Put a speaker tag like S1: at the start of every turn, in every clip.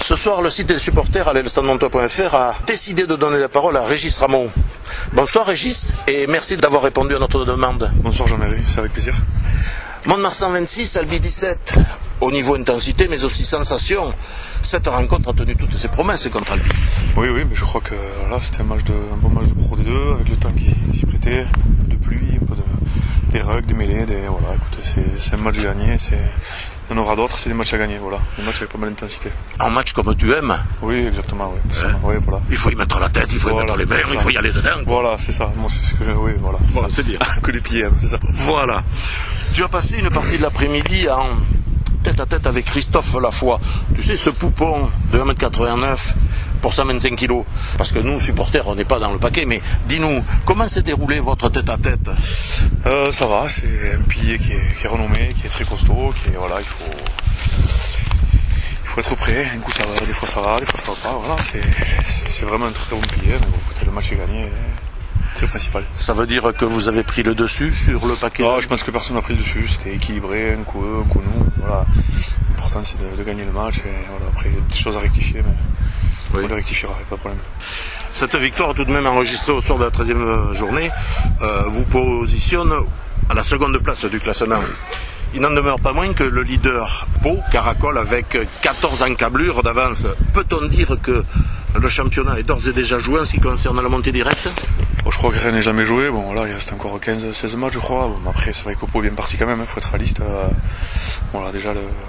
S1: Ce soir, le site des supporters à l'Elstadmontois.fr a décidé de donner la parole à Régis Ramon. Bonsoir Régis, et merci d'avoir répondu à notre demande.
S2: Bonsoir Jean-Marie, c'est avec plaisir.
S1: Mont-de-Marsan 26, Albi 17. Au niveau intensité, mais aussi sensation, cette rencontre a tenu toutes ses promesses contre Albi.
S2: Oui, mais je crois que là c'était un bon match de Pro D2, avec le temps qui s'y prêtait, un peu de pluie, un peu des rugs, des mêlées, voilà, écoutez, c'est un match gagné, il y en aura d'autres, c'est des matchs à gagner, voilà, des matchs avec pas mal d'intensité.
S1: Un match comme tu aimes.
S2: Oui, exactement, oui. Oui, voilà.
S1: Il faut y mettre la tête, il faut y mettre les mains, il faut y aller dedans.
S2: Voilà, c'est ça, moi c'est ce que oui, voilà.
S1: Voilà, c'est bien.
S2: Que des pieds, c'est ça.
S1: Voilà. Tu as passé une partie de l'après-midi en tête-à-tête avec Christophe Lafoy. Tu sais, ce poupon de 1m89 pour 125 kg. Parce que nous, supporters, on n'est pas dans le paquet, mais dis-nous, comment s'est déroulé votre tête-à-tête ?
S2: Ça va, c'est un pilier qui est renommé, qui est très costaud, voilà, il faut être prêt. Un coup ça va, des fois ça va pas. Voilà, c'est vraiment un très bon pilier. Mais bon, écoutez, le match est gagné. C'est le principal.
S1: Ça veut dire que vous avez pris le dessus sur le paquet ?
S2: Non, je pense que personne n'a pris le dessus. C'était équilibré, un coup eux, un coup nous. Voilà. L'important c'est de gagner le match. Et voilà, après, il y a des choses à rectifier, mais on les rectifiera, pas de problème.
S1: Cette victoire, tout de même enregistrée au soir de la 13e journée, vous positionne à la seconde place du classement. Il n'en demeure pas moins que le leader Pau caracole avec 14 encablures d'avance. Peut-on dire que le championnat est d'ores et déjà joué en ce qui concerne la montée directe ?
S2: Bon, je crois que rien n'est jamais joué. Bon, là, il reste encore 15-16 matchs, je crois. Bon, après, c'est vrai que Pau est bien parti quand même. Il faut être réaliste. Voilà, déjà,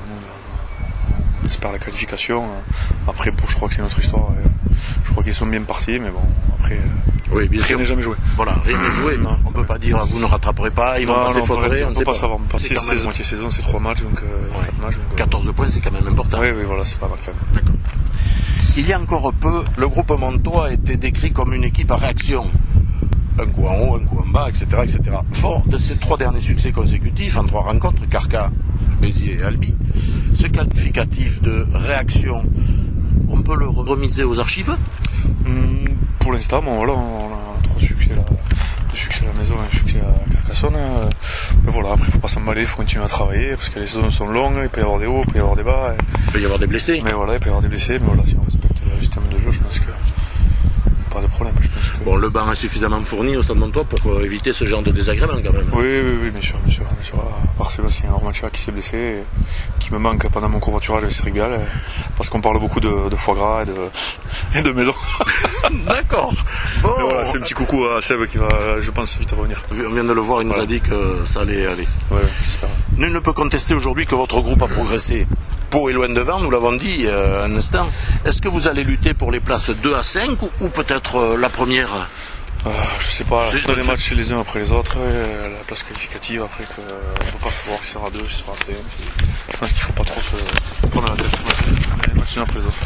S2: on espère la qualification. Après, Pau, je crois que c'est notre histoire. Je crois qu'ils sont bien partis, mais bon, après, rien n'est jamais joué.
S1: Voilà, rien n'est joué. Non. On ne peut pas dire vous ne rattraperez pas, ils vont pas s'effondrer.
S2: On ne peut pas savoir. Moitié saison, c'est 3 matchs, donc 4 matchs.
S1: 14 points, c'est quand même important.
S2: Oui, voilà, c'est pas mal quand même.
S1: D'accord. Il y a encore peu, le groupe Montois était décrit comme une équipe à réaction. Un coup en haut, un coup en bas, etc., etc. Fort de ces 3 derniers succès consécutifs en 3 rencontres, Carca, Béziers et Albi, ce qualificatif de réaction, on peut le remiser aux archives ?
S2: Pour l'instant, bon, voilà, on a 3 succès là. 2 succès à la maison et un succès à Carcassonne. Mais voilà, après il faut pas s'emballer, il faut continuer à travailler parce que les saisons sont longues, il peut y avoir des hauts, il peut y avoir des bas.
S1: Il peut y avoir des blessés.
S2: Mais voilà, il peut y avoir des blessés, mais voilà, si on respecte le système de jeu, je pense que pas de problème. Je pense que...
S1: Bon, le banc est suffisamment fourni au Stade Montois pour éviter ce genre de désagrément quand même.
S2: Oui, bien sûr. À part Sébastien Ormacha qui s'est blessé, et qui me manque pendant mon covoiturage avec Cédric Bial, parce qu'on parle beaucoup de foie gras et de maison.
S1: D'accord. Bon.
S2: Mais voilà, c'est un petit coucou à Seb qui va, je pense, vite revenir.
S1: On vient de le voir, il nous a dit que ça allait aller.
S2: Ouais, j'espère.
S1: Nul ne peut contester aujourd'hui que votre groupe a progressé. Pau est loin devant, nous l'avons dit un instant. Est-ce que vous allez lutter pour les places 2 à 5 ou peut-être la première ?
S2: Je sais pas, c'est les matchs les uns après les autres, la place qualificative après qu'on ne peut pas savoir si ça sera 2, si ça sera 5. Je pense qu'il ne faut pas trop se prendre la tête. Les matchs les uns après les autres.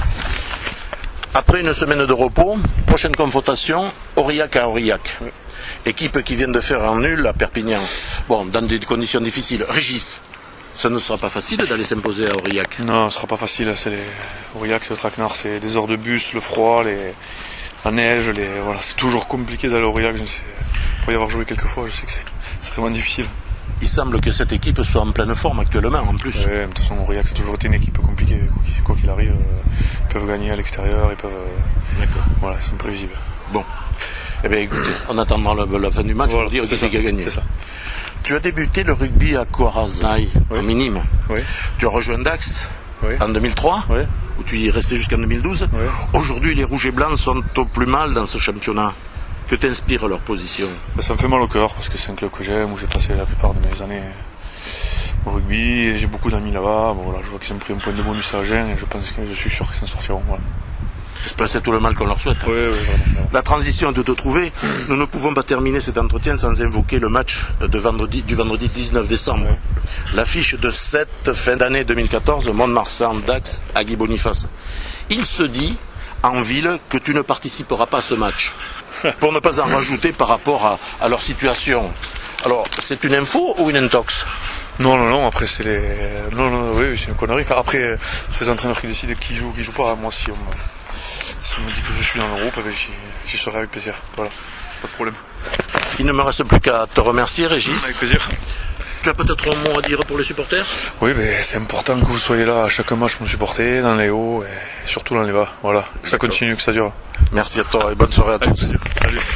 S1: Après une semaine de repos, prochaine confrontation, Aurillac à Aurillac. Oui. Équipe qui vient de faire un nul à Perpignan. Bon, dans des conditions difficiles. Régis, ça ne sera pas facile d'aller s'imposer à Aurillac.
S2: Non, ce ne sera pas facile. Aurillac, c'est le traquenard, c'est des heures de bus, le froid, la neige, voilà, c'est toujours compliqué d'aller à Aurillac. Pour y avoir joué quelques fois, je sais que c'est vraiment difficile.
S1: Il semble que cette équipe soit en pleine forme actuellement, en plus.
S2: Oui, de toute façon, Aurillac, ça a toujours été une équipe compliquée. Quoi qu'il arrive, ils peuvent gagner à l'extérieur, ils peuvent... Voilà, ils sont prévisibles.
S1: Bon. Eh bien, écoutez, on attendra la fin du match pour dire qui c'est qui a gagné.
S2: C'est ça.
S1: Tu as débuté le rugby à Coarazaï, en minime.
S2: Oui.
S1: Tu as rejoint Dax en 2003, où tu y es resté jusqu'en 2012. Oui. Aujourd'hui, les Rouges et Blancs sont au plus mal dans ce championnat. Que t'inspire leur position ?
S2: Ça me fait mal au cœur, parce que c'est un club que j'aime, où j'ai passé la plupart de mes années au rugby, et j'ai beaucoup d'amis là-bas. Bon, voilà, je vois qu'ils ont pris un point de bonus à Agen, et je suis sûr qu'ils s'en sortiront. Voilà.
S1: J'espère que c'est tout le mal qu'on leur souhaite.
S2: Oui, vraiment.
S1: La transition est toute trouvée. Nous ne pouvons pas terminer cet entretien sans invoquer le match du vendredi 19 décembre. Oui. L'affiche de cette fin d'année 2014, Mont-de-Marsan, Dax, à Guy Boniface. Il se dit, en ville, que tu ne participeras pas à ce match. Pour ne pas en rajouter par rapport à leur situation. Alors, c'est une info ou une intox ?
S2: Non, après c'est oui, c'est une connerie. Enfin, après, c'est les entraîneurs qui décident qui joue pas. Moi, si on me dit que je suis dans le groupe, j'y serai avec plaisir. Voilà, pas de problème.
S1: Il ne me reste plus qu'à te remercier, Régis.
S2: Avec plaisir.
S1: Tu as peut-être un mot à dire pour les supporters?
S2: Oui, mais c'est important que vous soyez là à chaque match, nous supporter, dans les hauts et surtout dans les bas. Voilà, que ça continue, que ça dure.
S1: Merci à toi et bonne soirée à tous.
S2: Salut.